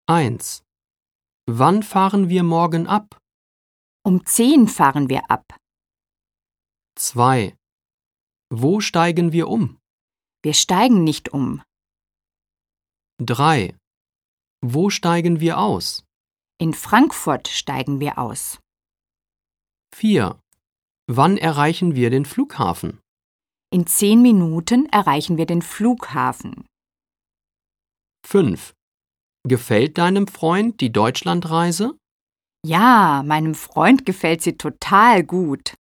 1. Wann fahren wir morgen ab? Um 10 fahren wir ab. 2. Wo steigen wir um? Wir steigen nicht um. 3. Wo steigen wir aus? In Frankfurt steigen wir aus. 4. Wann erreichen wir den Flughafen? In 10 Minuten erreichen wir den Flughafen. 5. Gefällt deinem Freund die Deutschlandreise? Ja, meinem Freund gefällt sie total gut.